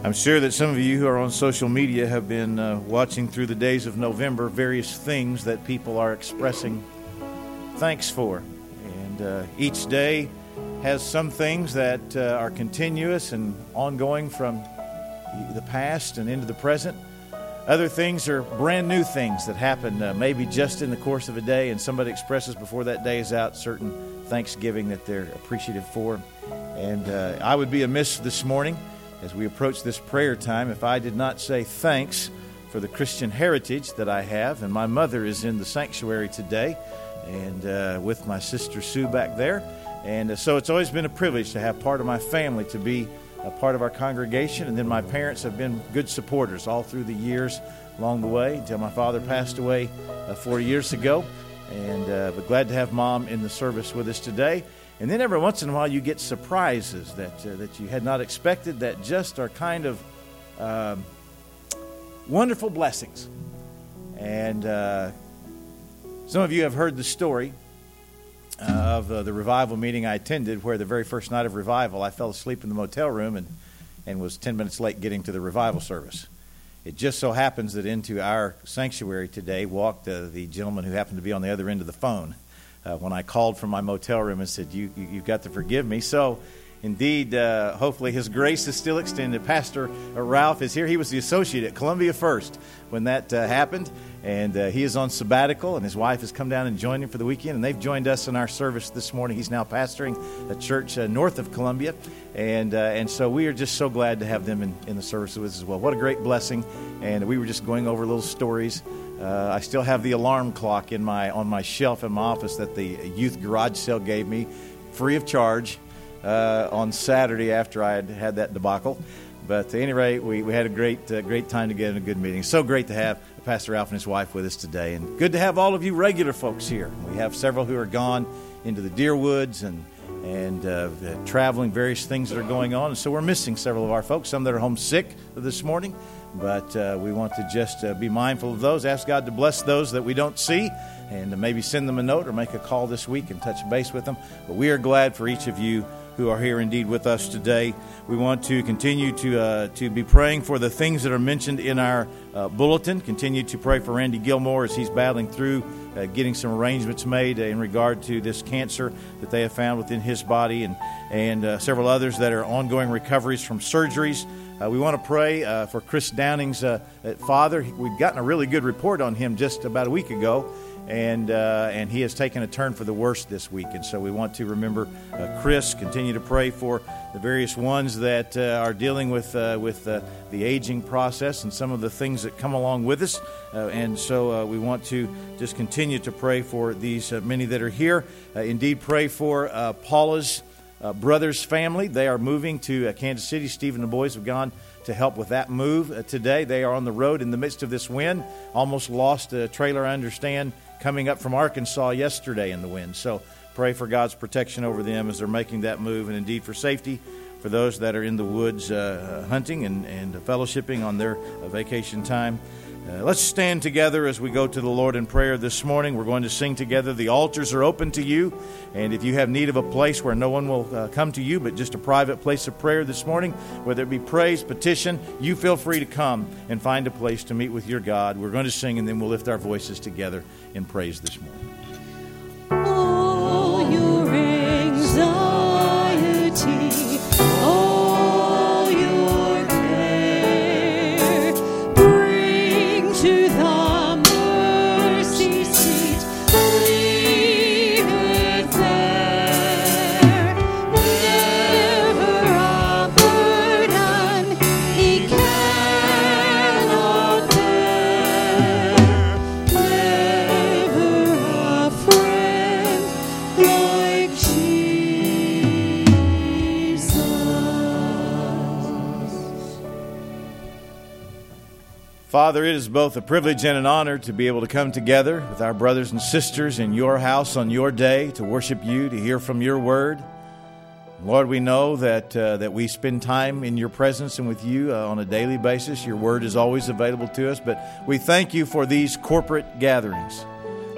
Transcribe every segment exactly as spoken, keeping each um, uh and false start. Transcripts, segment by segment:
I'm sure that some of you who are on social media have been uh, watching through the days of November various things that people are expressing thanks for. And uh, each day has some things that uh, are continuous and ongoing from the past and into the present. Other things are brand new things that happen uh, maybe just in the course of a day, and somebody expresses before that day is out certain thanksgiving that they're appreciative for. And uh, I would be amiss this morning as we approach this prayer time if I did not say thanks for the Christian heritage that I have. And my mother is in the sanctuary today, and uh, with my sister Sue back there. And uh, so it's always been a privilege to have part of my family to be a part of our congregation. And then my parents have been good supporters all through the years along the way until my father passed away uh, four years ago. And uh, but glad to have Mom in the service with us today. And then every once in a while you get surprises that uh, that you had not expected that just are kind of uh, wonderful blessings. And uh, some of you have heard the story uh, of uh, the revival meeting I attended, where the very first night of revival I fell asleep in the motel room and, and was ten minutes late getting to the revival service. It just so happens that into our sanctuary today walked uh, the gentleman who happened to be on the other end of the phone. Uh, when I called from my motel room and said, you, you, you've got to forgive me. So, indeed, uh, hopefully his grace is still extended. Pastor uh, Ralph is here. He was the associate at Columbia First when that uh, happened. And uh, he is on sabbatical, and his wife has come down and joined him for the weekend. And they've joined us in our service this morning. He's now pastoring a church uh, north of Columbia. And uh, and so we are just so glad to have them in, in the service with us as well. What a great blessing. And we were just going over little stories. Uh, I still have the alarm clock in my on my shelf in my office that the youth garage sale gave me free of charge uh, on Saturday after I had had that debacle. But at any rate, we, we had a great uh, great time together and a good meeting. So great to have Pastor Ralph and his wife with us today. And good to have all of you regular folks here. We have several who are gone into the deer woods and, and uh, traveling, various things that are going on. And so we're missing several of our folks, some that are homesick this morning. But uh, we want to just uh, be mindful of those, ask God to bless those that we don't see, and to maybe send them a note or make a call this week and touch base with them. But we are glad for each of you who are here indeed with us today. We want to continue to uh, to be praying for the things that are mentioned in our uh, bulletin. Continue to pray for Randy Gilmore as he's battling through uh, getting some arrangements made in regard to this cancer that they have found within his body, and, and uh, several others that are ongoing recoveries from surgeries. Uh, we want to pray uh, for Chris Downing's uh, father. We'd gotten a really good report on him just about a week ago, and uh, and he has taken a turn for the worse this week. And so we want to remember uh, Chris, continue to pray for the various ones that uh, are dealing with uh, with uh, the aging process and some of the things that come along with us. Uh, and so uh, we want to just continue to pray for these uh, many that are here. Uh, indeed, pray for uh, Paula's Uh, brother's family. They are moving to uh, Kansas City. Steve and the boys have gone to help with that move uh, today. They are on the road in the midst of this wind. Almost lost a trailer, I understand, coming up from Arkansas yesterday in the wind. So pray for God's protection over them as they're making that move, and indeed for safety for those that are in the woods uh, hunting and, and fellowshipping on their uh, vacation time. Uh, let's stand together as we go to the Lord in prayer this morning. We're going to sing together. The altars are open to you. And if you have need of a place where no one will uh, come to you, but just a private place of prayer this morning, whether it be praise, petition, you feel free to come and find a place to meet with your God. We're going to sing, and then we'll lift our voices together in praise this morning. All your anxiety, all your care, bring to the mercy seat. Leave it there. Never a burden he cannot bear. Never a friend like Jesus. Father, it is both a privilege and an honor to be able to come together with our brothers and sisters in your house on your day to worship you, to hear from your word. Lord, we know that uh, that we spend time in your presence and with you uh, on a daily basis. Your word is always available to us, but we thank you for these corporate gatherings.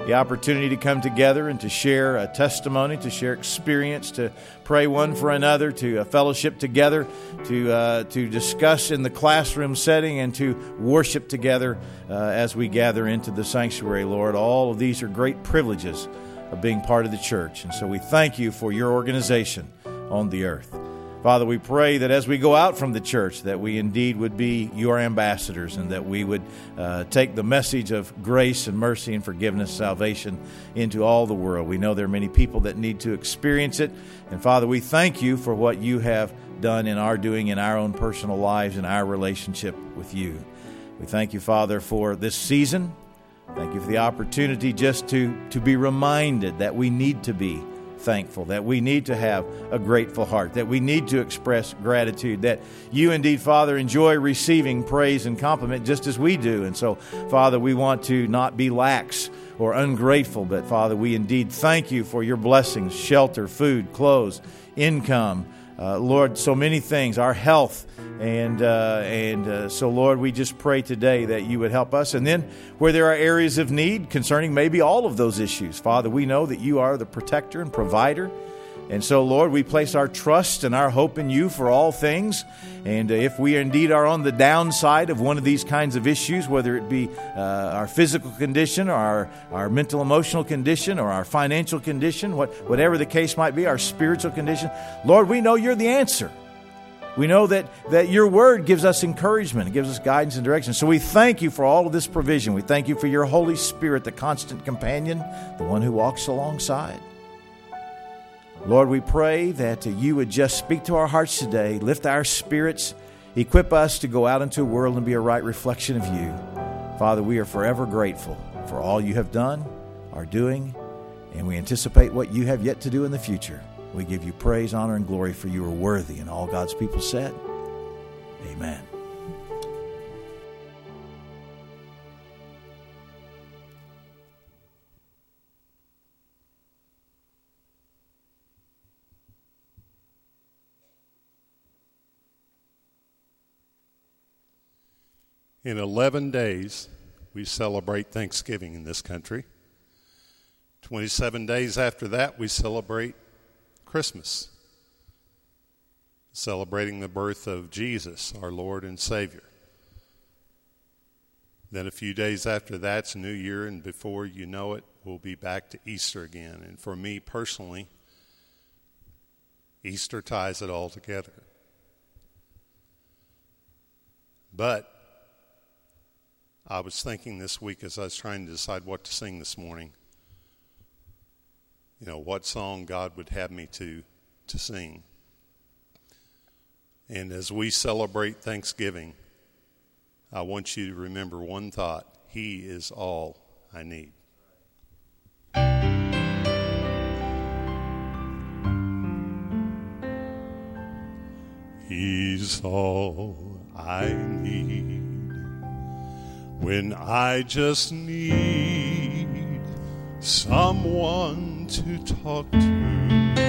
the opportunity to come together and to share a testimony, to share experience, to pray one for another, to uh, fellowship together, to uh, to discuss in the classroom setting, and to worship together uh, as we gather into the sanctuary, Lord. All of these are great privileges of being part of the church. And so we thank you for your organization on the earth. Father, we pray that as we go out from the church, that we indeed would be your ambassadors, and that we would uh, take the message of grace and mercy and forgiveness, salvation into all the world. We know there are many people that need to experience it. And Father, we thank you for what you have done and are doing in our own personal lives and our relationship with you. We thank you, Father, for this season. Thank you for the opportunity just to, to be reminded that we need to be thankful, that we need to have a grateful heart, that we need to express gratitude, that you indeed, Father, enjoy receiving praise and compliment just as we do. And so, Father, we want to not be lax or ungrateful, but Father, we indeed thank you for your blessings, shelter, food, clothes, income, uh, Lord, so many things, our health. And uh, and uh, so, Lord, we just pray today that you would help us. And then where there are areas of need concerning maybe all of those issues, Father, we know that you are the protector and provider. And so, Lord, we place our trust and our hope in you for all things. And uh, if we indeed are on the downside of one of these kinds of issues, whether it be uh, our physical condition or our, our mental emotional condition or our financial condition, what, whatever the case might be, our spiritual condition, Lord, we know you're the answer. We know that, that your word gives us encouragement. It gives us guidance and direction. So we thank you for all of this provision. We thank you for your Holy Spirit, the constant companion, the one who walks alongside. Lord, we pray that you would just speak to our hearts today, lift our spirits, equip us to go out into the world and be a right reflection of you. Father, we are forever grateful for all you have done, are doing, and we anticipate what you have yet to do in the future. We give you praise, honor, and glory, for you are worthy. And all God's people said, amen. In eleven days, we celebrate Thanksgiving in this country. twenty-seven days after that, we celebrate Christmas, celebrating the birth of Jesus, our Lord and Savior. Then a few days after that's New Year, and before you know it, we'll be back to Easter again. And for me personally, Easter ties it all together. But I was thinking this week as I was trying to decide what to sing this morning, you know, what song God would have me to, to sing. And as we celebrate Thanksgiving, I want you to remember one thought: He is all I need. He's all I need when I just need someone to talk to.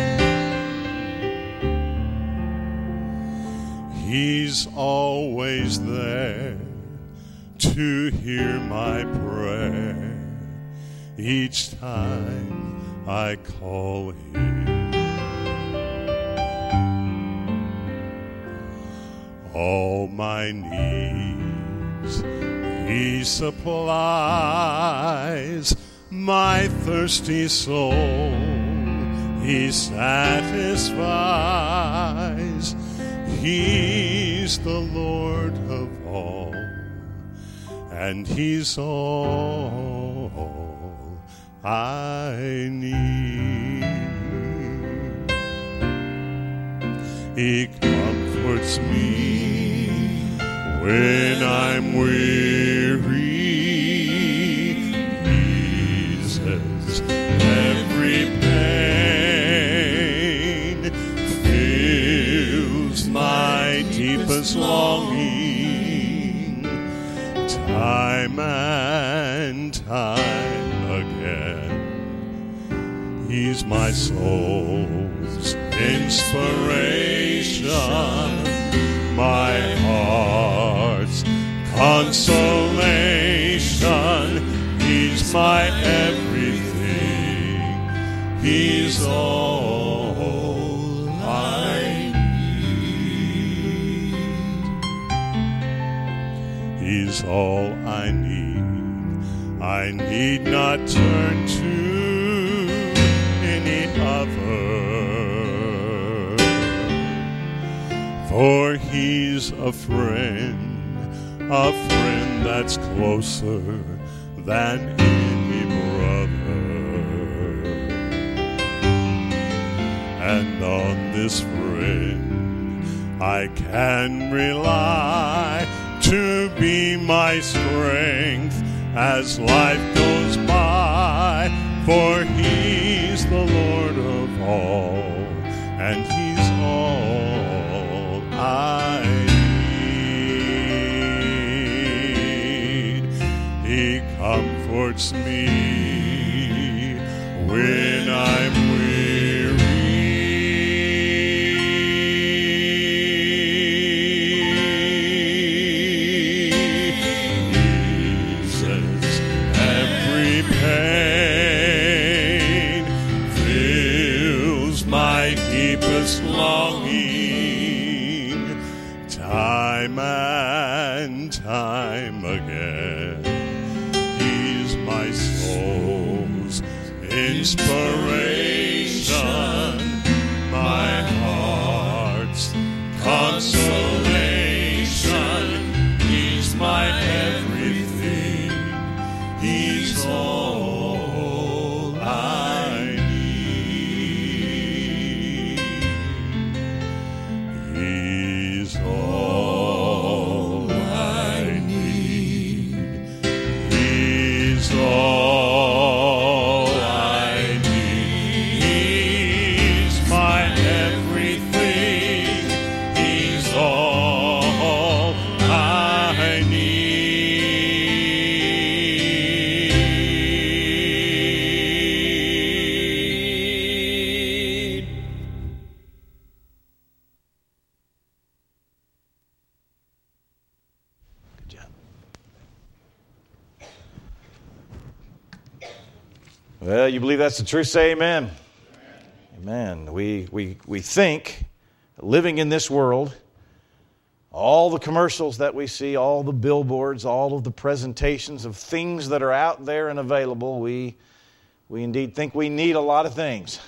He's always there to hear my prayer each time I call Him. All my needs He supplies, my thirsty soul He satisfies. He's the Lord of all, and He's all I need. He comforts me when I'm weary, eases every pain, fills my deepest longing, time and time again. He's my soul's inspiration, my heart's consolation. He's my everything, He's all I need. He's all I need. I need not turn to any other, for He's a friend, a friend that's closer than any brother. And on this friend I can rely to be my strength as life goes by, for He's the Lord of all, and He's all I need. He comforts me when I'm weary. He says every pain fills my deepest longing, time and time again. He's my soul's inspiration, my heart's consolation. He's my everything. He's all I need. He's all I need. He's all I need. He's my everything. He's all I need. Good job. Well, you believe that's the truth? Say amen. Amen. We, we, we think, living in this world, all the commercials that we see, all the billboards, all of the presentations of things that are out there and available, we, we indeed think we need a lot of things.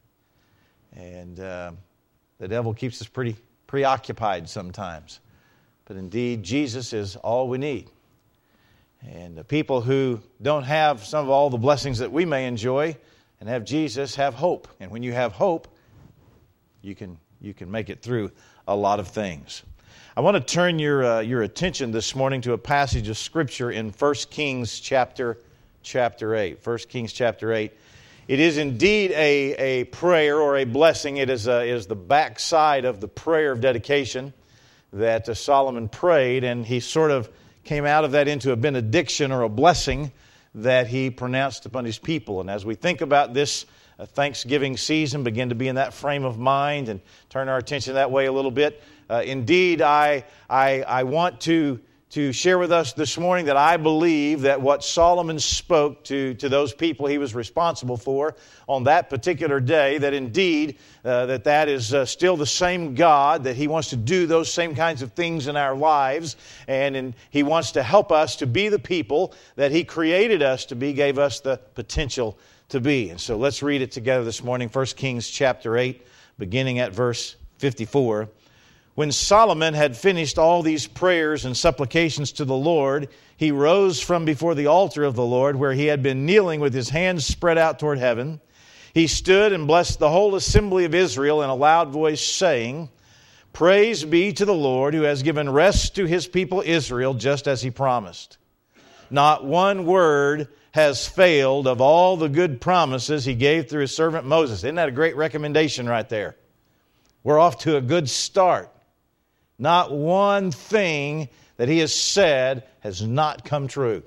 And uh, the devil keeps us pretty preoccupied sometimes. But indeed, Jesus is all we need. And the people who don't have some of all the blessings that we may enjoy and have Jesus have hope. And when you have hope, you can you can make it through a lot of things. I want to turn your uh, your attention this morning to a passage of Scripture in First Kings chapter chapter eight. First Kings chapter eight. It is indeed a, a prayer or a blessing. It is, a, it is the backside of the prayer of dedication that uh, Solomon prayed, and he sort of came out of that into a benediction or a blessing that he pronounced upon his people. And as we think about this uh, Thanksgiving season, begin to be in that frame of mind and turn our attention that way a little bit. Uh, indeed, I, I, I want to, to share with us this morning that I believe that what Solomon spoke to, to those people he was responsible for on that particular day, that indeed uh, that that is uh, still the same God, that He wants to do those same kinds of things in our lives, and in, He wants to help us to be the people that He created us to be, gave us the potential to be. And so let's read it together this morning. First Kings chapter eight, beginning at verse fifty-four. When Solomon had finished all these prayers and supplications to the Lord, he rose from before the altar of the Lord, where he had been kneeling with his hands spread out toward heaven. He stood and blessed the whole assembly of Israel in a loud voice, saying, Praise be to the Lord, who has given rest to His people Israel, just as He promised. Not one word has failed of all the good promises He gave through His servant Moses. Isn't that a great recommendation right there? We're off to a good start. Not one thing that He has said has not come true.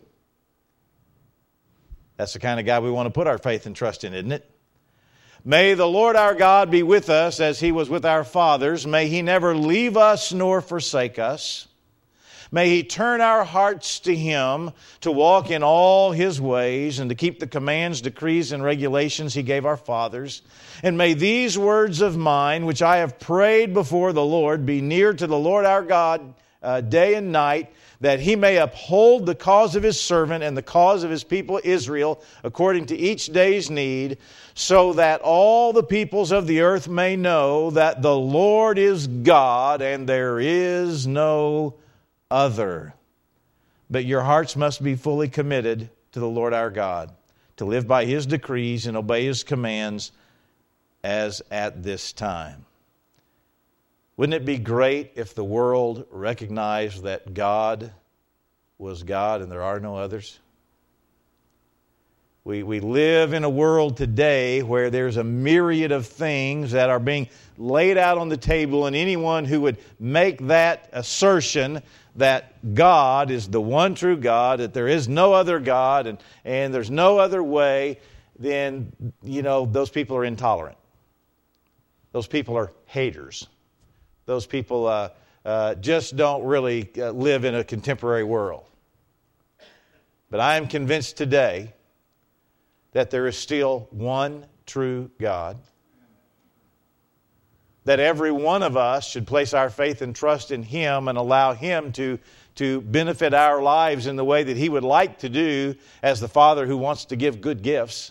That's the kind of guy we want to put our faith and trust in, isn't it? May the Lord our God be with us as He was with our fathers. May He never leave us nor forsake us. May He turn our hearts to Him to walk in all His ways and to keep the commands, decrees, and regulations He gave our fathers. And may these words of mine, which I have prayed before the Lord, be near to the Lord our God uh, day and night, that He may uphold the cause of His servant and the cause of His people Israel according to each day's need, so that all the peoples of the earth may know that the Lord is God and there is no other. But your hearts must be fully committed to the Lord our God, to live by His decrees and obey His commands as at this time. Wouldn't it be great if the world recognized that God was God and there are no others? We, we live in a world today where there's a myriad of things that are being laid out on the table, and anyone who would make that assertion that God is the one true God, that there is no other God and, and there's no other way, then, you know, those people are intolerant. Those people are haters. Those people uh, uh, just don't really uh, live in a contemporary world. But I am convinced today that there is still one true God, that every one of us should place our faith and trust in Him and allow Him to, to benefit our lives in the way that He would like to do as the Father who wants to give good gifts,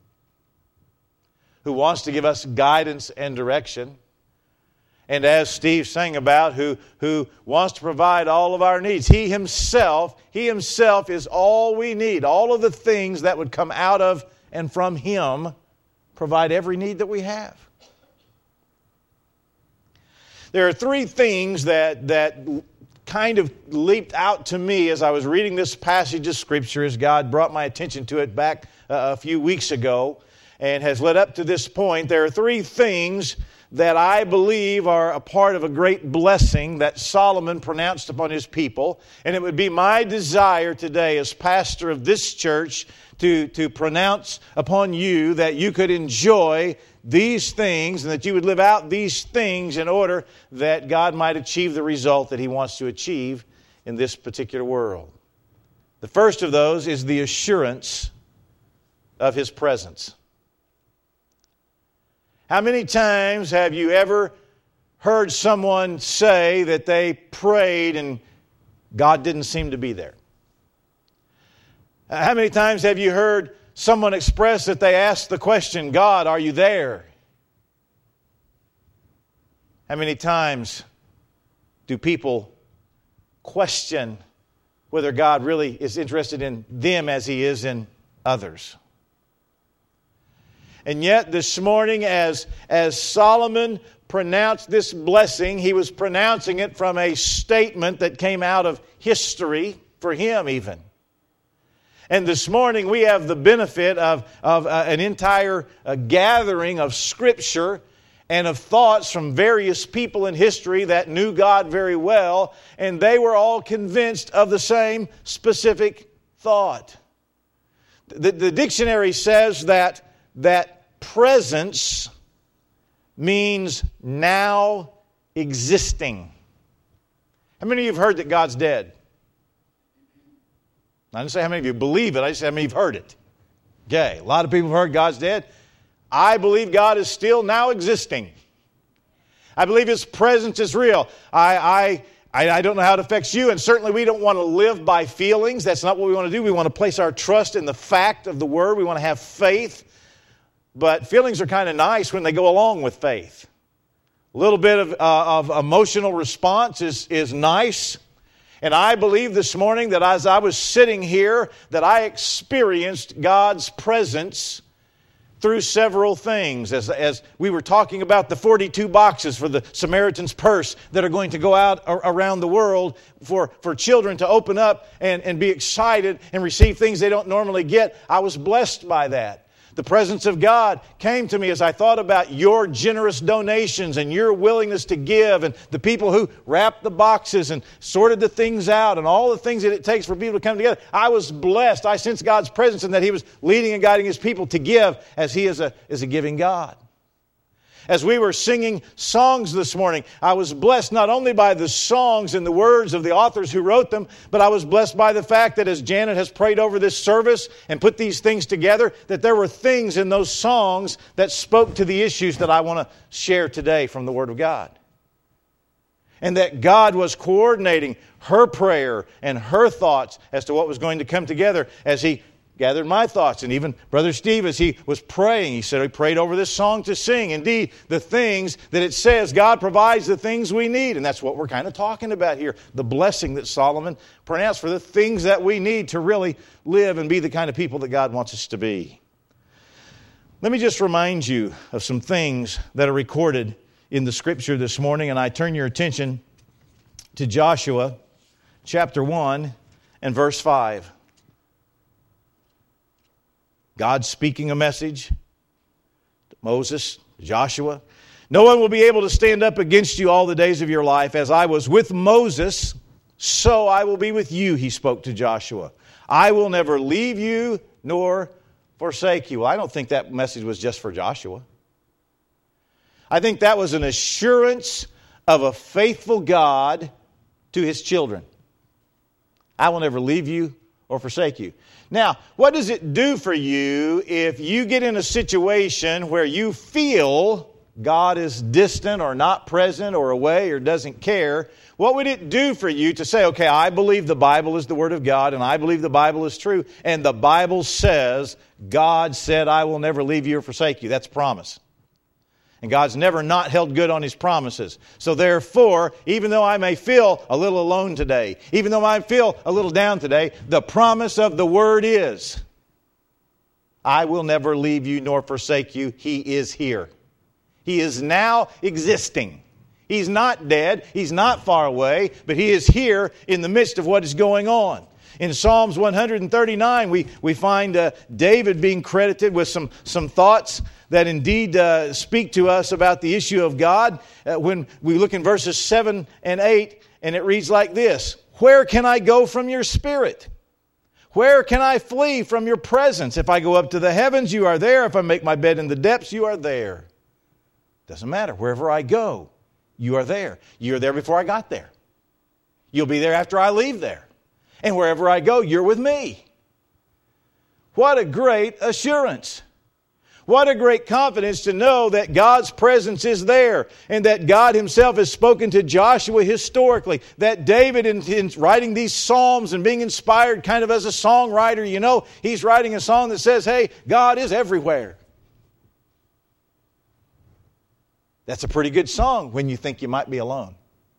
who wants to give us guidance and direction. And as Steve sang about, who, who wants to provide all of our needs. He Himself, He Himself is all we need. All of the things that would come out of and from Him provide every need that we have. There are three things that, that kind of leaped out to me as I was reading this passage of Scripture, as God brought my attention to it back uh, a few weeks ago and has led up to this point. There are three things that I believe are a part of a great blessing that Solomon pronounced upon his people. And it would be my desire today as pastor of this church to, to pronounce upon you that you could enjoy these things and that you would live out these things in order that God might achieve the result that He wants to achieve in this particular world. The first of those is the assurance of His presence. How many times have you ever heard someone say that they prayed and God didn't seem to be there? How many times have you heard someone express that they asked the question, God, are you there? How many times do people question whether God really is interested in them as He is in others? And yet this morning, as, as Solomon pronounced this blessing, he was pronouncing it from a statement that came out of history, for him even. And this morning we have the benefit of, of uh, an entire uh, gathering of Scripture and of thoughts from various people in history that knew God very well, and they were all convinced of the same specific thought. The, the dictionary says that that presence means now existing. How many of you have heard that God's dead? I didn't say how many of you believe it, I just said how many of you have heard it. Okay, a lot of people have heard God's dead. I believe God is still now existing. I believe His presence is real. I, I, I don't know how it affects you, and certainly we don't want to live by feelings. That's not what we want to do. We want to place our trust in the fact of the Word. We want to have faith. But feelings are kind of nice when they go along with faith. A little bit of, uh, of emotional response is, is nice. And I believe this morning that as I was sitting here, that I experienced God's presence through several things. As, as we were talking about the forty-two boxes for the Samaritan's Purse that are going to go out around the world for, for children to open up and, and be excited and receive things they don't normally get. I was blessed by that. The presence of God came to me as I thought about your generous donations and your willingness to give, and the people who wrapped the boxes and sorted the things out and all the things that it takes for people to come together. I was blessed. I sensed God's presence in that He was leading and guiding His people to give, as He is a, is a giving God. As we were singing songs this morning, I was blessed not only by the songs and the words of the authors who wrote them, but I was blessed by the fact that as Janet has prayed over this service and put these things together, that there were things in those songs that spoke to the issues that I want to share today from the Word of God. And that God was coordinating her prayer and her thoughts as to what was going to come together as He gathered my thoughts. And even Brother Steve, as he was praying, he said he prayed over this song to sing. Indeed, the things that it says, God provides the things we need. And that's what we're kind of talking about here. The blessing that Solomon pronounced for the things that we need to really live and be the kind of people that God wants us to be. Let me just remind you of some things that are recorded in the Scripture this morning. And I turn your attention to Joshua chapter one and verse five. God speaking a message to Moses, Joshua. No one will be able to stand up against you all the days of your life. As I was with Moses, so I will be with you, he spoke to Joshua. I will never leave you nor forsake you. Well, I don't think that message was just for Joshua. I think that was an assurance of a faithful God to His children. I will never leave you or forsake you. Now, what does it do for you if you get in a situation where you feel God is distant or not present or away or doesn't care? What would it do for you to say, okay, I believe the Bible is the Word of God and I believe the Bible is true, and the Bible says, God said, I will never leave you or forsake you. That's a promise. And God's never not held good on His promises. So therefore, even though I may feel a little alone today, even though I feel a little down today, the promise of the Word is, I will never leave you nor forsake you. He is here. He is now existing. He's not dead. He's not far away, but He is here in the midst of what is going on. In Psalms one thirty-nine, we, we find uh, David being credited with some, some thoughts that indeed uh, speak to us about the issue of God. Uh, when we look in verses seven and eight, and it reads like this: Where can I go from your spirit? Where can I flee from your presence? If I go up to the heavens, you are there. If I make my bed in the depths, you are there. Doesn't matter. Wherever I go, you are there. You were there before I got there. You'll be there after I leave there. And wherever I go, you're with me. What a great assurance. What a great confidence to know that God's presence is there and that God Himself has spoken to Joshua historically. That David, in, in writing these psalms and being inspired kind of as a songwriter, you know, he's writing a song that says, hey, God is everywhere. That's a pretty good song when you think you might be alone.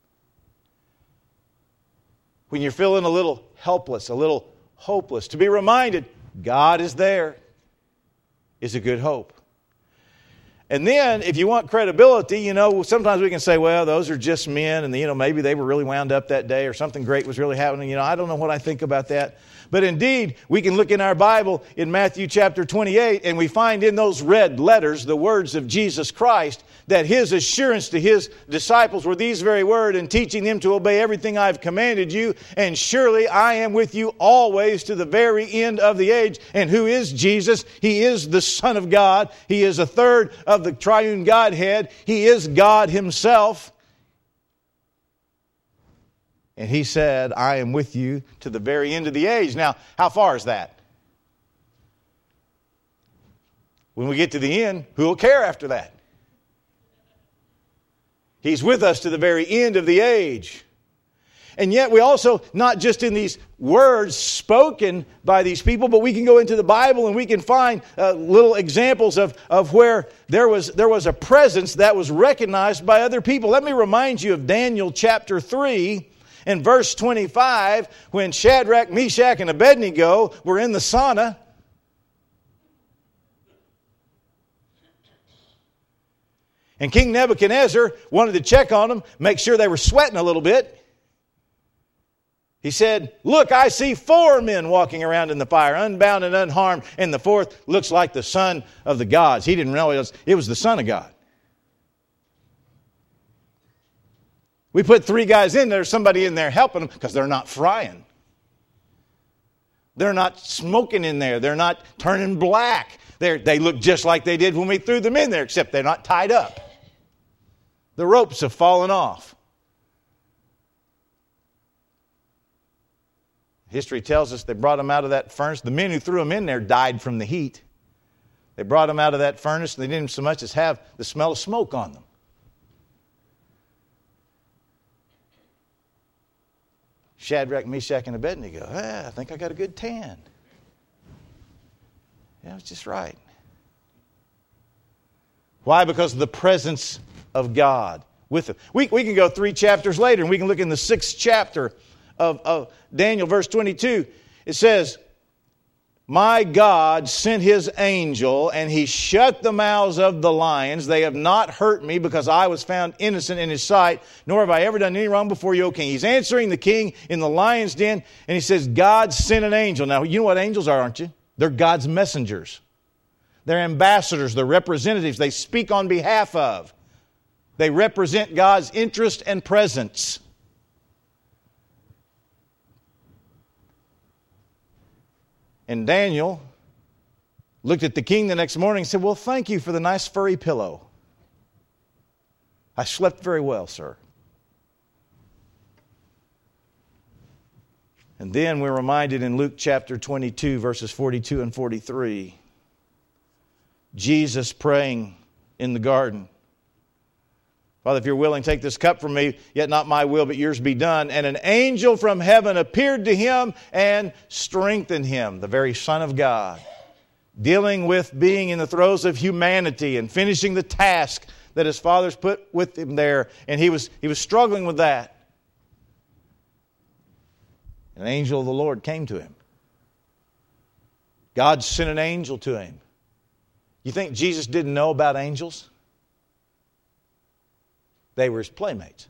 When you're feeling a little helpless, a little hopeless, to be reminded God is there is a good hope. And then, if you want credibility, you know, sometimes we can say, well, those are just men, and, you know, maybe they were really wound up that day, or something great was really happening. You know, I don't know what I think about that. But indeed, we can look in our Bible in Matthew chapter twenty-eight, and we find in those red letters the words of Jesus Christ, that His assurance to His disciples were these very words, and teaching them to obey everything I've commanded you, and surely I am with you always to the very end of the age. And who is Jesus? He is the Son of God. He is a third of the triune Godhead. He is God Himself. And He said, I am with you to the very end of the age. Now, how far is that? When we get to the end, who will care after that? He's with us to the very end of the age. And yet we also, not just in these words spoken by these people, but we can go into the Bible and we can find uh, little examples of, of where there was, there was a presence that was recognized by other people. Let me remind you of Daniel chapter three and verse twenty-five, when Shadrach, Meshach, and Abednego were in the sauna. And King Nebuchadnezzar wanted to check on them, make sure they were sweating a little bit. He said, look, I see four men walking around in the fire, unbound and unharmed, and the fourth looks like the son of the gods. He didn't know it was, it was the Son of God. We put three guys in there, somebody in there helping them, because they're not frying. They're not smoking in there. They're not turning black. They're, they look just like they did when we threw them in there, except they're not tied up. The ropes have fallen off. History tells us they brought them out of that furnace. The men who threw them in there died from the heat. They brought them out of that furnace, and they didn't so much as have the smell of smoke on them. Shadrach, Meshach, and Abednego. Ah, I think I got a good tan. Yeah, it's just right. Why? Because of the presence of God with them. We, we can go three chapters later, and we can look in the sixth chapter of, of Daniel, verse twenty-two. It says, my God sent His angel, and He shut the mouths of the lions. They have not hurt me, because I was found innocent in His sight, nor have I ever done any wrong before you, O king. He's answering the king in the lion's den, and he says, God sent an angel. Now, you know what angels are, aren't you? They're God's messengers. They're ambassadors. They're representatives. They speak on behalf of. They represent God's interest and presence. And Daniel looked at the king the next morning and said, well, thank you for the nice furry pillow. I slept very well, sir. And then we're reminded in Luke chapter twenty-two, verses forty-two and forty-three, Jesus praying in the garden. Father, if you're willing, take this cup from me, yet not my will, but yours be done. And an angel from heaven appeared to him and strengthened him, the very Son of God, dealing with being in the throes of humanity and finishing the task that his fathers put with him there. And he was, he was struggling with that. An angel of the Lord came to him. God sent an angel to him. You think Jesus didn't know about angels? They were His playmates.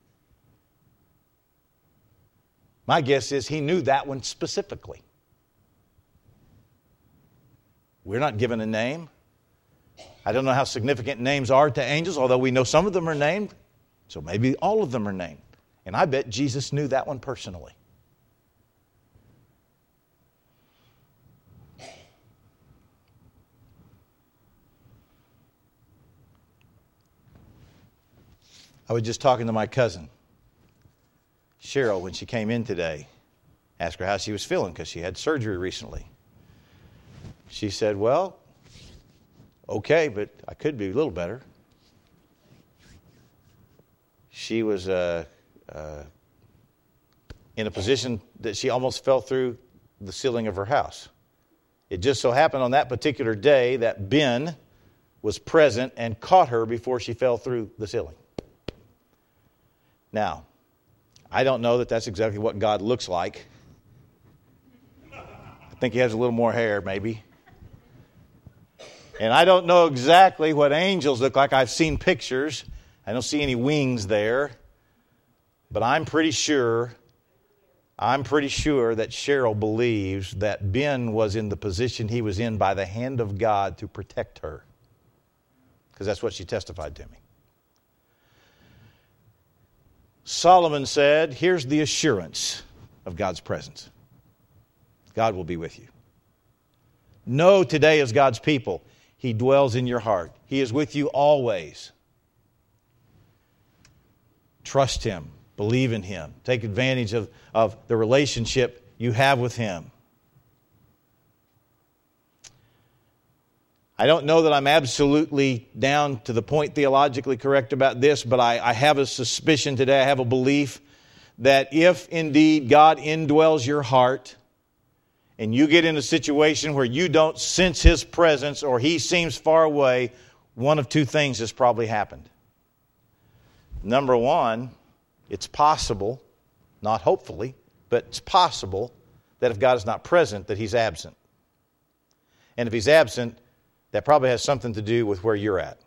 My guess is He knew that one specifically. We're not given a name. I don't know how significant names are to angels, although we know some of them are named. So maybe all of them are named. And I bet Jesus knew that one personally. I was just talking to my cousin, Cheryl, when she came in today. Asked her how she was feeling because she had surgery recently. She said, well, okay, but I could be a little better. She was uh, uh, in a position that she almost fell through the ceiling of her house. It just so happened on that particular day that Ben was present and caught her before she fell through the ceiling. Now, I don't know that that's exactly what God looks like. I think He has a little more hair, maybe. And I don't know exactly what angels look like. I've seen pictures. I don't see any wings there. But I'm pretty sure, I'm pretty sure that Cheryl believes that Ben was in the position he was in by the hand of God to protect her. Because that's what she testified to me. Solomon said, here's the assurance of God's presence. God will be with you. Know today as God's people, He dwells in your heart. He is with you always. Trust Him. Believe in Him. Take advantage of, of the relationship you have with Him. I don't know that I'm absolutely down to the point theologically correct about this, but I, I have a suspicion today, I have a belief that if indeed God indwells your heart and you get in a situation where you don't sense His presence or He seems far away, one of two things has probably happened. Number one, it's possible, not hopefully, but it's possible that if God is not present, that He's absent. And if He's absent, that probably has something to do with where you're at.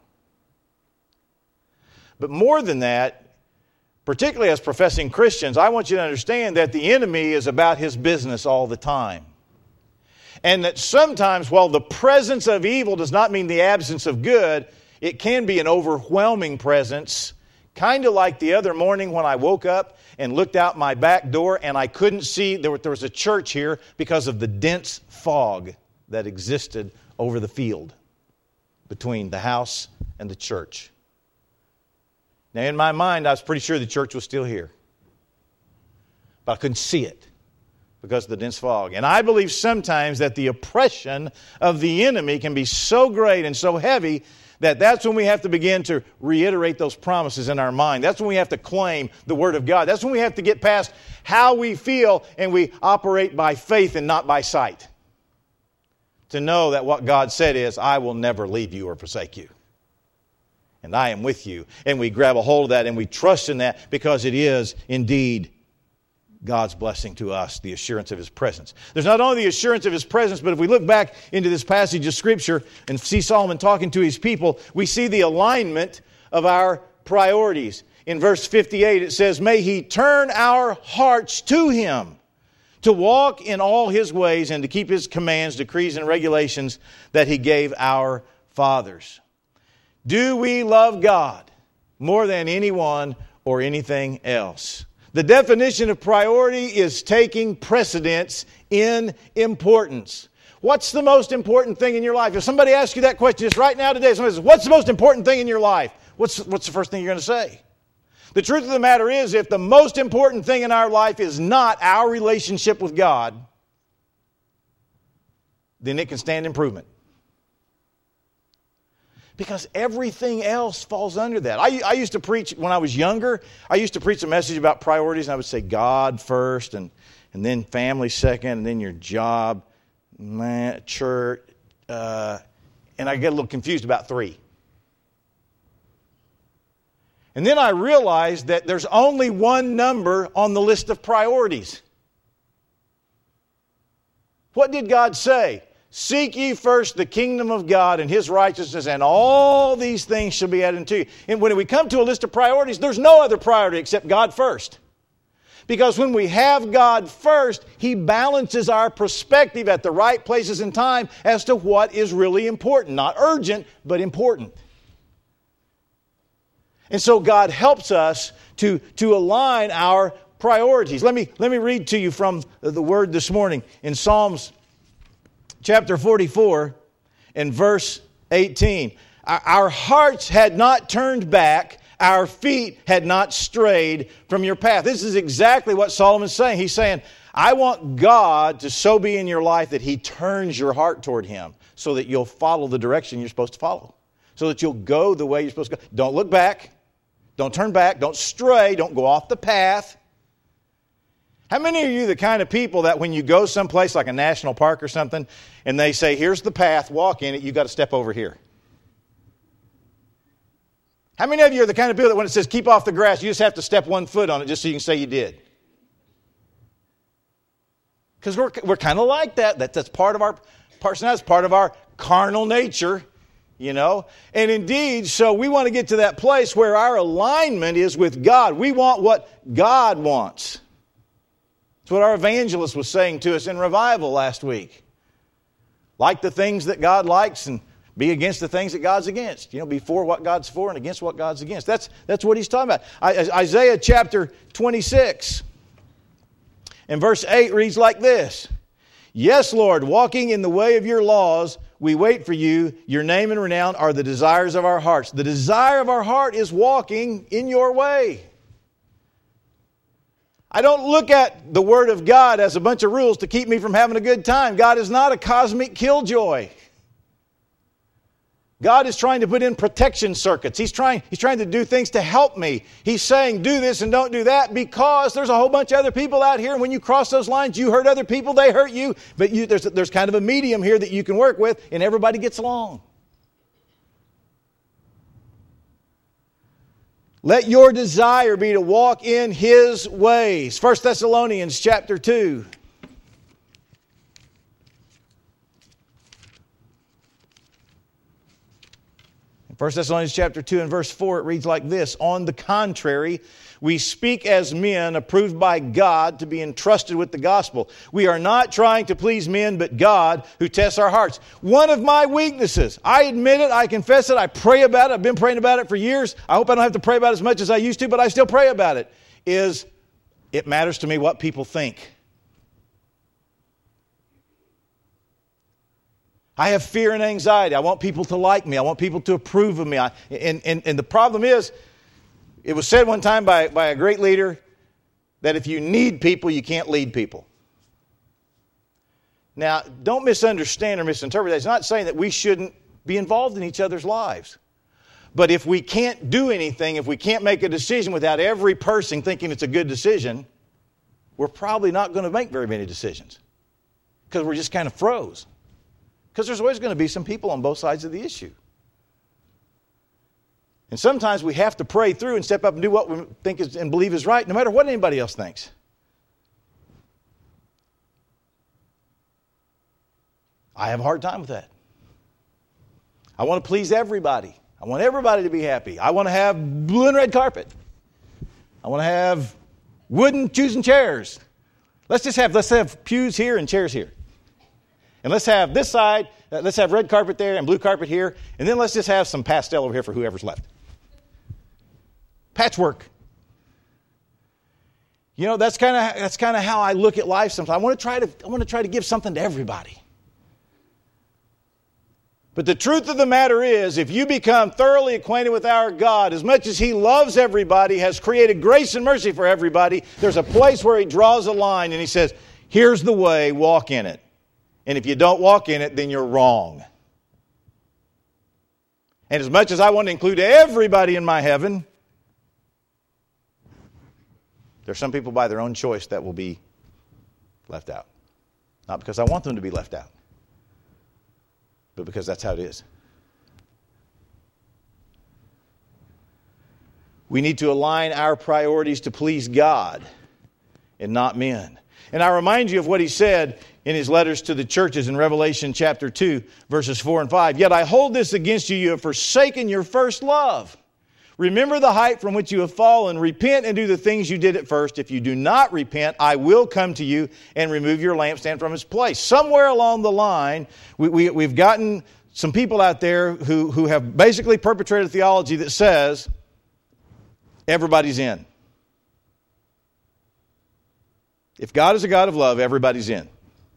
But more than that, particularly as professing Christians, I want you to understand that the enemy is about his business all the time. And that sometimes, while the presence of evil does not mean the absence of good, it can be an overwhelming presence, kind of like the other morning when I woke up and looked out my back door and I couldn't see, there was a church here because of the dense fog that existed over the field between the house and the church. Now, in my mind, I was pretty sure the church was still here. But I couldn't see it because of the dense fog. And I believe sometimes that the oppression of the enemy can be so great and so heavy that that's when we have to begin to reiterate those promises in our mind. That's when we have to claim the Word of God. That's when we have to get past how we feel and we operate by faith and not by sight. To know that what God said is, I will never leave you or forsake you. And I am with you. And we grab a hold of that and we trust in that because it is indeed God's blessing to us, the assurance of His presence. There's not only the assurance of His presence, but if we look back into this passage of Scripture and see Solomon talking to his people, we see the alignment of our priorities. In verse fifty-eight it says, may He turn our hearts to Him, to walk in all His ways and to keep His commands, decrees, and regulations that He gave our fathers. Do we love God more than anyone or anything else? The definition of priority is taking precedence in importance. What's the most important thing in your life? If somebody asks you that question just right now today, somebody says, what's the most important thing in your life? What's, what's the first thing you're going to say? The truth of the matter is, if the most important thing in our life is not our relationship with God, then it can stand improvement. Because everything else falls under that. I, I used to preach, when I was younger, I used to preach a message about priorities, and I would say God first, and, and then family second, and then your job, man, church, uh, and I get a little confused about three. And then I realized that there's only one number on the list of priorities. What did God say? Seek ye first the kingdom of God and His righteousness, and all these things shall be added unto you. And when we come to a list of priorities, there's no other priority except God first. Because when we have God first, He balances our perspective at the right places and time as to what is really important. Not urgent, but important. And so God helps us to, to align our priorities. Let me, let me read to you from the Word this morning in Psalms chapter forty-four and verse eighteen. Our hearts had not turned back, our feet had not strayed from your path. This is exactly what Solomon's saying. He's saying, I want God to so be in your life that He turns your heart toward Him so that you'll follow the direction you're supposed to follow. So that you'll go the way you're supposed to go. Don't look back. Don't turn back. Don't stray. Don't go off the path. How many of you the kind of people that when you go someplace like a national park or something, and they say, here's the path, walk in it, you've got to step over here? How many of you are the kind of people that when it says keep off the grass, you just have to step one foot on it just so you can say you did? Because we're, we're kind of like that. that. That's part of our personality. That's part of our carnal nature, you know. And indeed, so we want to get to that place where our alignment is with God. We want what God wants. That's what our evangelist was saying to us in revival last week. Like the things that God likes and be against the things that God's against. You know, be for what God's for and against what God's against. That's, that's what he's talking about. Isaiah chapter twenty-six and verse eight reads like this. Yes, Lord, walking in the way of your laws, we wait for you. Your name and renown are the desires of our hearts. The desire of our heart is walking in your way. I don't look at the Word of God as a bunch of rules to keep me from having a good time. God is not a cosmic killjoy. God is trying to put in protection circuits. He's trying, he's trying to do things to help me. He's saying do this and don't do that because there's a whole bunch of other people out here. And when you cross those lines, you hurt other people, they hurt you. But you, there's, there's kind of a medium here that you can work with and everybody gets along. Let your desire be to walk in His ways. First Thessalonians chapter two. First Thessalonians chapter two and verse four, it reads like this. On the contrary, we speak as men approved by God to be entrusted with the gospel. We are not trying to please men, but God who tests our hearts. One of my weaknesses, I admit it, I confess it, I pray about it, I've been praying about it for years. I hope I don't have to pray about it as much as I used to, but I still pray about it, is it matters to me what people think. I have fear and anxiety. I want people to like me. I want people to approve of me. I, and, and, and the problem is, It was said one time by, by a great leader that if you need people, you can't lead people. Now, don't misunderstand or misinterpret that. It's not saying that we shouldn't be involved in each other's lives. But if we can't do anything, if we can't make a decision without every person thinking it's a good decision, we're probably not going to make very many decisions. Because we're just kind of froze. Because there's always going to be some people on both sides of the issue. And sometimes we have to pray through and step up and do what we think is and believe is right, no matter what anybody else thinks. I have a hard time with that. I want to please everybody. I want everybody to be happy. I want to have blue and red carpet. I want to have wooden pews and chairs. Let's just have, let's have pews here and chairs here. And let's have this side, uh, let's have red carpet there and blue carpet here. And then let's just have some pastel over here for whoever's left. Patchwork. You know, that's kind of that's kind of how I look at life sometimes. I want to try to I want to try to give something to everybody. But the truth of the matter is, if you become thoroughly acquainted with our God, as much as He loves everybody, has created grace and mercy for everybody, there's a place where He draws a line and He says, here's the way, walk in it. And if you don't walk in it, then you're wrong. And as much as I want to include everybody in my heaven, there's some people by their own choice that will be left out. Not because I want them to be left out, but because that's how it is. We need to align our priorities to please God and not men. And I remind you of what He said in His letters to the churches in Revelation chapter two, verses four and five. Yet I hold this against you, you have forsaken your first love. Remember the height from which you have fallen. Repent and do the things you did at first. If you do not repent, I will come to you and remove your lampstand from its place. Somewhere along the line, we, we, we've gotten some people out there who, who have basically perpetrated a theology that says everybody's in. If God is a God of love, everybody's in.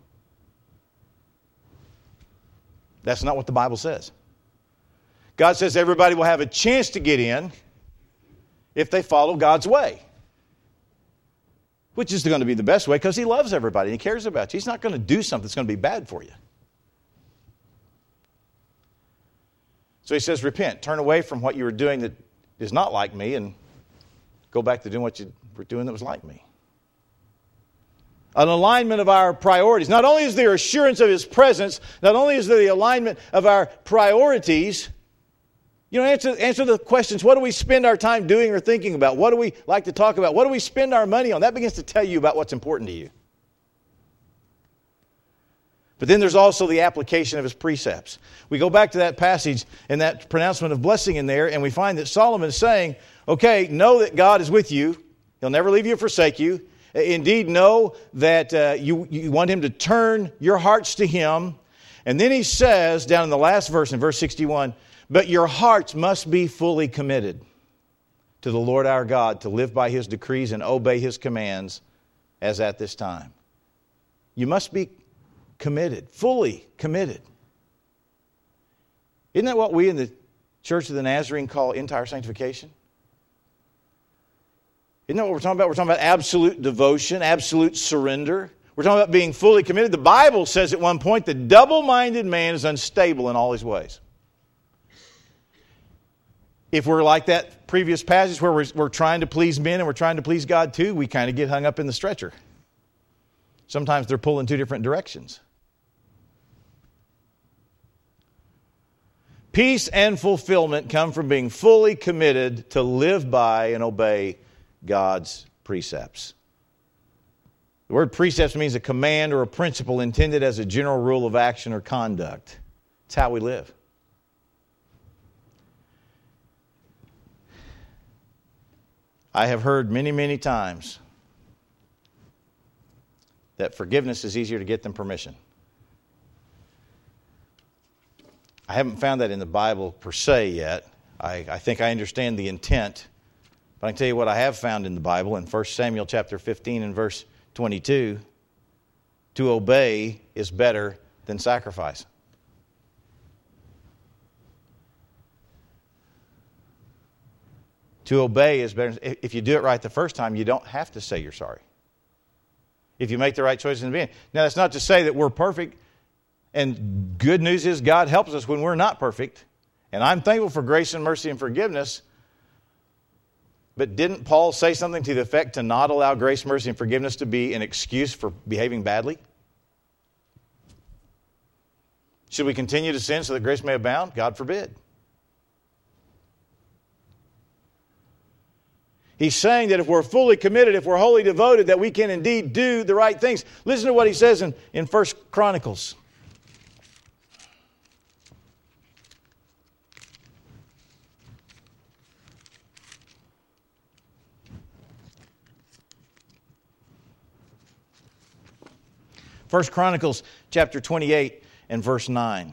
That's not what the Bible says. God says everybody will have a chance to get in if they follow God's way. Which is going to be the best way because He loves everybody and He cares about you. He's not going to do something that's going to be bad for you. So He says, repent. Turn away from what you were doing that is not like me and go back to doing what you were doing that was like me. An alignment of our priorities. Not only is there assurance of His presence, not only is there the alignment of our priorities. You know, answer, answer the questions. What do we spend our time doing or thinking about? What do we like to talk about? What do we spend our money on? That begins to tell you about what's important to you. But then there's also the application of His precepts. We go back to that passage and that pronouncement of blessing in there, and we find that Solomon is saying, okay, know that God is with you. He'll never leave you or forsake you. Indeed, know that uh, you, you want Him to turn your hearts to Him. And then he says, down in the last verse, in verse sixty-one, but your hearts must be fully committed to the Lord our God, to live by His decrees and obey His commands as at this time. You must be committed, fully committed. Isn't that what we in the Church of the Nazarene call entire sanctification? Isn't that what we're talking about? We're talking about absolute devotion, absolute surrender. We're talking about being fully committed. The Bible says at one point that double-minded man is unstable in all his ways. If we're like that previous passage where we're, we're trying to please men and we're trying to please God too, we kind of get hung up in the stretcher. Sometimes they're pulling two different directions. Peace and fulfillment come from being fully committed to live by and obey God's precepts. The word precepts means a command or a principle intended as a general rule of action or conduct. It's how we live. I have heard many, many times that forgiveness is easier to get than permission. I haven't found that in the Bible per se yet. I, I think I understand the intent. But I can tell you what I have found in the Bible in First Samuel chapter fifteen and verse twenty-two. To obey is better than sacrifice. To obey is better. If you do it right the first time, you don't have to say you're sorry. If you make the right choices in the beginning. Now, that's not to say that we're perfect. And good news is God helps us when we're not perfect. And I'm thankful for grace and mercy and forgiveness. But didn't Paul say something to the effect to not allow grace, mercy, and forgiveness to be an excuse for behaving badly? Should we continue to sin so that grace may abound? God forbid. He's saying that if we're fully committed, if we're wholly devoted, that we can indeed do the right things. Listen to what he says in, in First Chronicles. First Chronicles chapter twenty-eight and verse nine.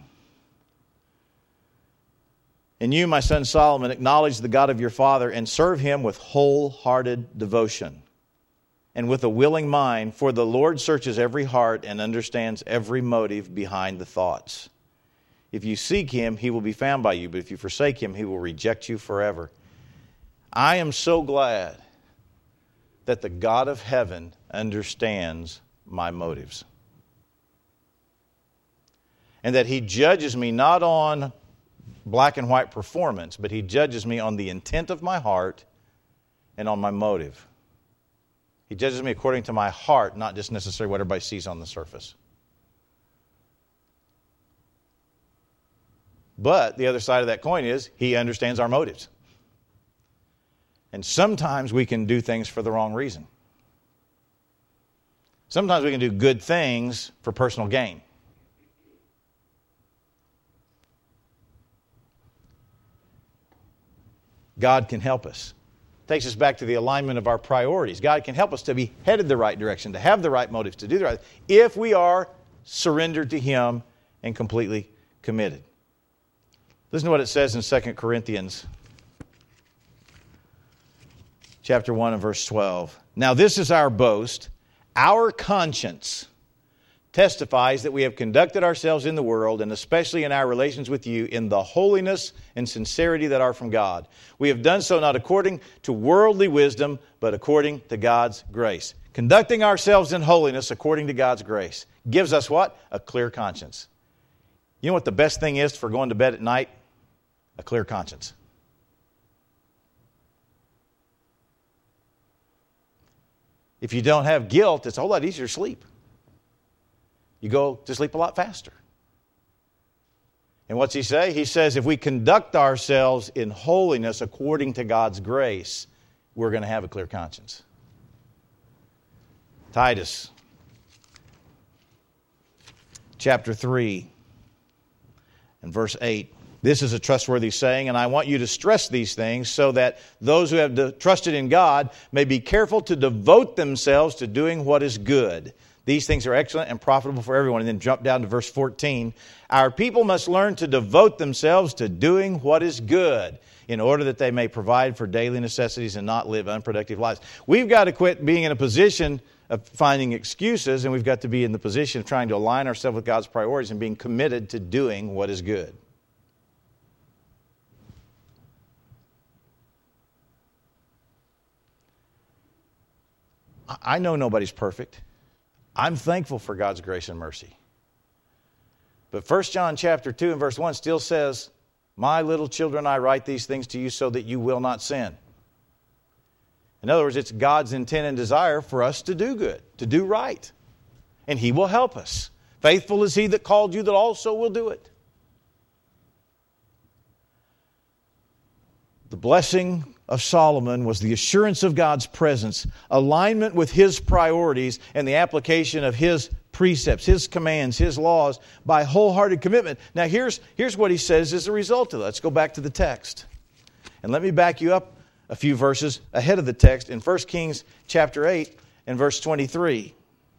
And you, my son Solomon, acknowledge the God of your father and serve him with wholehearted devotion and with a willing mind, for the Lord searches every heart and understands every motive behind the thoughts. If you seek him, he will be found by you, but if you forsake him, he will reject you forever. I am so glad that the God of heaven understands my motives. And that he judges me not on black and white performance, but he judges me on the intent of my heart and on my motive. He judges me according to my heart, not just necessarily what everybody sees on the surface. But the other side of that coin is he understands our motives. And sometimes we can do things for the wrong reason. Sometimes we can do good things for personal gain. God can help us. Takes us back to the alignment of our priorities. God can help us to be headed the right direction, to have the right motives, to do the right thing, if we are surrendered to him and completely committed. Listen to what it says in Second Corinthians chapter one and verse twelve. Now this is our boast, our conscience testifies that we have conducted ourselves in the world, and especially in our relations with you, in the holiness and sincerity that are from God. We have done so not according to worldly wisdom, but according to God's grace. Conducting ourselves in holiness according to God's grace gives us what? A clear conscience. You know what the best thing is for going to bed at night? A clear conscience. If you don't have guilt, it's a whole lot easier to sleep. You go to sleep a lot faster. And what's he say? He says if we conduct ourselves in holiness according to God's grace, we're going to have a clear conscience. Titus chapter three and verse eight. This is a trustworthy saying, and I want you to stress these things so that those who have de- trusted in God may be careful to devote themselves to doing what is good. These things are excellent and profitable for everyone. And then jump down to verse fourteen. Our people must learn to devote themselves to doing what is good in order that they may provide for daily necessities and not live unproductive lives. We've got to quit being in a position of finding excuses, and we've got to be in the position of trying to align ourselves with God's priorities and being committed to doing what is good. I know nobody's perfect. I'm thankful for God's grace and mercy. But First John chapter two and verse one still says, my little children, I write these things to you so that you will not sin. In other words, it's God's intent and desire for us to do good, to do right. And he will help us. Faithful is he that called you that also will do it. The blessing of Solomon was the assurance of God's presence, alignment with his priorities, and the application of his precepts, his commands, his laws by wholehearted commitment. Now here's, here's what he says as a result of that. Let's go back to the text. And let me back you up a few verses ahead of the text in First Kings chapter eight and verse twenty-three.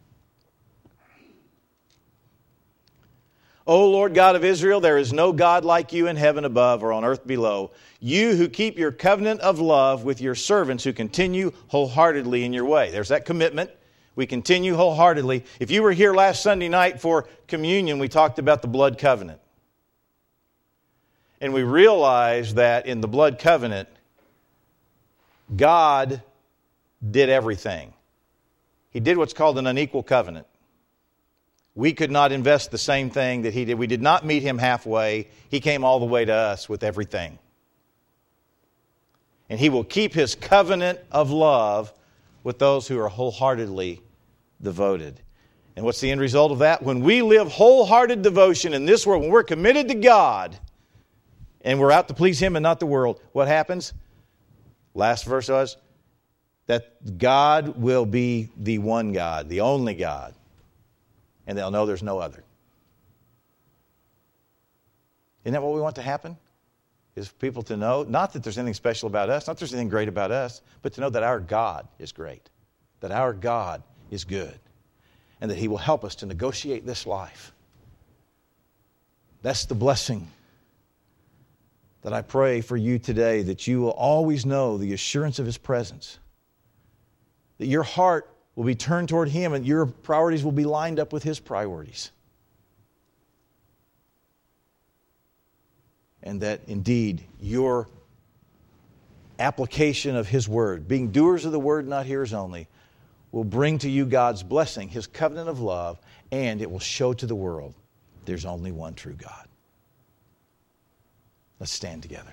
O Lord God of Israel, there is no God like you in heaven above or on earth below. You who keep your covenant of love with your servants who continue wholeheartedly in your way. There's that commitment. We continue wholeheartedly. If you were here last Sunday night for communion, we talked about the blood covenant. And we realized that in the blood covenant, God did everything. He did what's called an unequal covenant. We could not invest the same thing that He did. We did not meet Him halfway. He came all the way to us with everything. And He will keep His covenant of love with those who are wholeheartedly devoted. And what's the end result of that? When we live wholehearted devotion in this world, when we're committed to God, and we're out to please Him and not the world, what happens? Last verse was that God will be the one God, the only God. And they'll know there's no other. Isn't that what we want to happen? Is for people to know, not that there's anything special about us, not that there's anything great about us, but to know that our God is great, that our God is good, and that He will help us to negotiate this life. That's the blessing that I pray for you today, that you will always know the assurance of His presence, that your heart will be turned toward Him and your priorities will be lined up with His priorities. And that indeed your application of His Word, being doers of the Word, not hearers only, will bring to you God's blessing, His covenant of love, and it will show to the world there's only one true God. Let's stand together.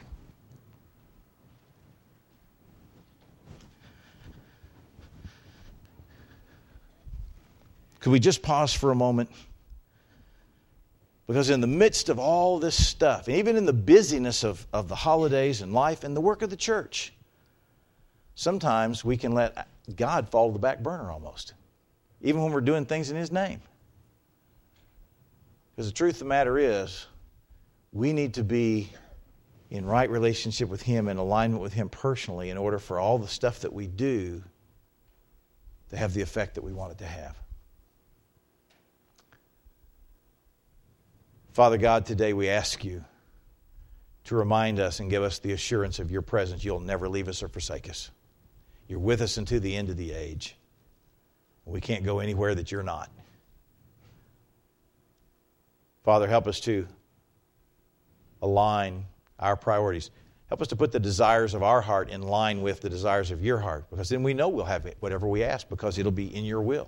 Could we just pause for a moment? Because in the midst of all this stuff, and even in the busyness of, of the holidays and life and the work of the church, sometimes we can let God fall to the back burner almost, even when we're doing things in His name. Because the truth of the matter is, we need to be in right relationship with Him and alignment with Him personally in order for all the stuff that we do to have the effect that we want it to have. Father God, today we ask You to remind us and give us the assurance of Your presence. You'll never leave us or forsake us. You're with us until the end of the age. We can't go anywhere that You're not. Father, help us to align our priorities. Help us to put the desires of our heart in line with the desires of Your heart, because then we know we'll have whatever we ask, because it'll be in Your will.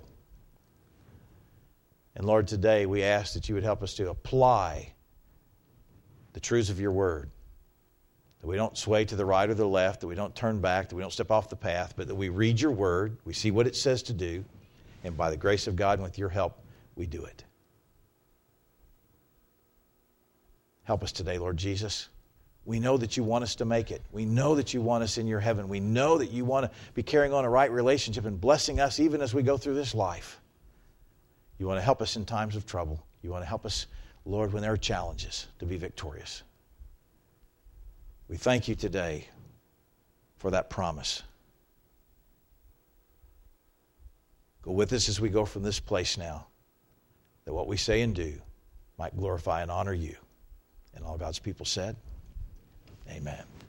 And Lord, today we ask that You would help us to apply the truths of Your Word. That we don't sway to the right or the left, that we don't turn back, that we don't step off the path, but that we read Your Word, we see what it says to do, and by the grace of God and with Your help, we do it. Help us today, Lord Jesus. We know that You want us to make it. We know that You want us in Your heaven. We know that You want to be carrying on a right relationship and blessing us even as we go through this life. You want to help us in times of trouble. You want to help us, Lord, when there are challenges, to be victorious. We thank You today for that promise. Go with us as we go from this place now, that what we say and do might glorify and honor You. And all God's people said, amen.